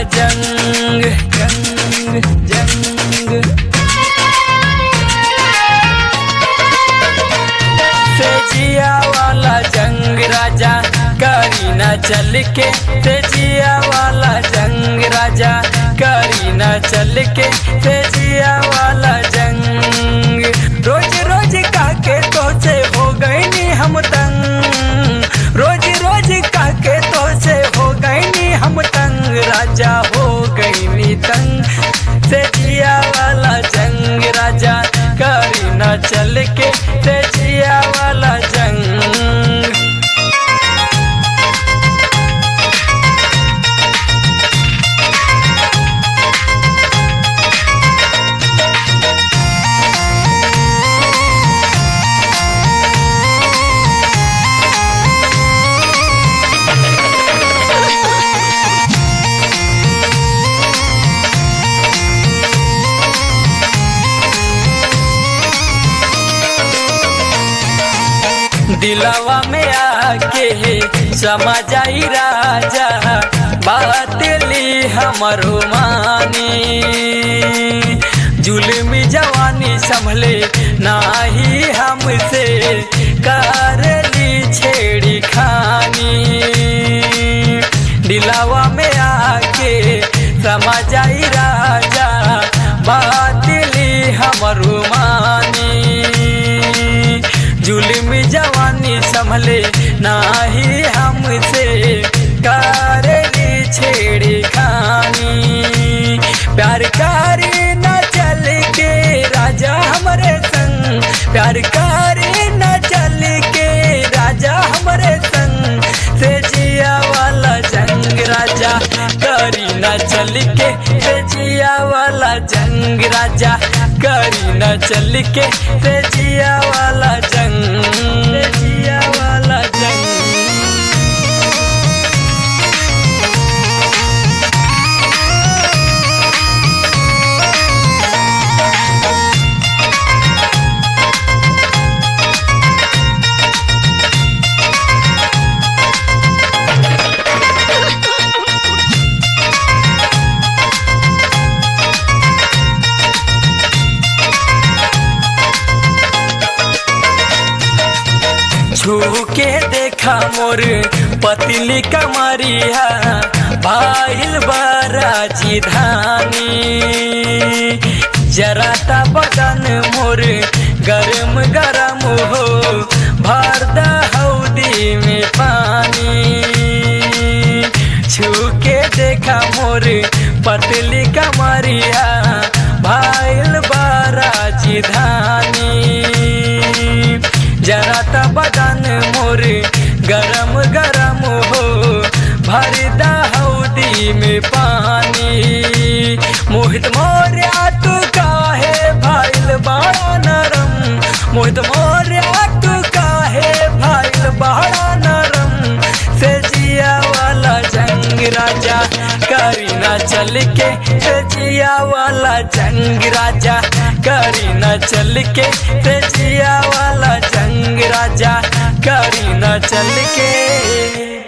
जंग जंग जंग तेजिया वाला जंग राजा करी न चल के तेजिया वाला जंग राजा करी न चल के तेजिया वाला जंग रोज रोज काके तो से हो गई नी हम तंग रोज रोज काके तो से हो गई नी हम तंग राजा हो गई नी तंग तेजिया वाला जंग राजा करी न चल के तेजिया वाला जंग दिलवा में आके समा जाई राजा बात ली हमरो मानी जुल्मी जवानी संभले नाही हमसे कर ली छेड़ी खानी दिलवा में आके समा जाई राजा बात ली हमरो मानी जुल्मी जवानी संभले नाही हमसे करेली छेड़ी खानी प्यार करे न चल के राजा हमरे संग प्यार करे न चल के राजा हमरे संग तेजिया वाला जंग राजा करी न चल के तेजिया वाला जंग राजा करी न चल के तेजिया वाला जंग तेजिया वाला जंग छू के देखा मोर पतली कमरिया भाईल बराजी धानी जरा ता बदन मोर गरम गरम हो भर द हौदी में पानी छू के देखा मोर पतली कमरिया भाईल बराजी धानी जरा ता बदन मोर गरम गरम हो भर द हौदी में पानी मोहित मोरिया तू काहे भाईल बड़ा नरम मोहित मोरिया तू काहे भाईल बड़ा नरम तेजिया वाला जंग राजा करी न चल के तेजिया वाला जंग राजा करी न चल के तेजिया वाला जंग राजा करी न चल के।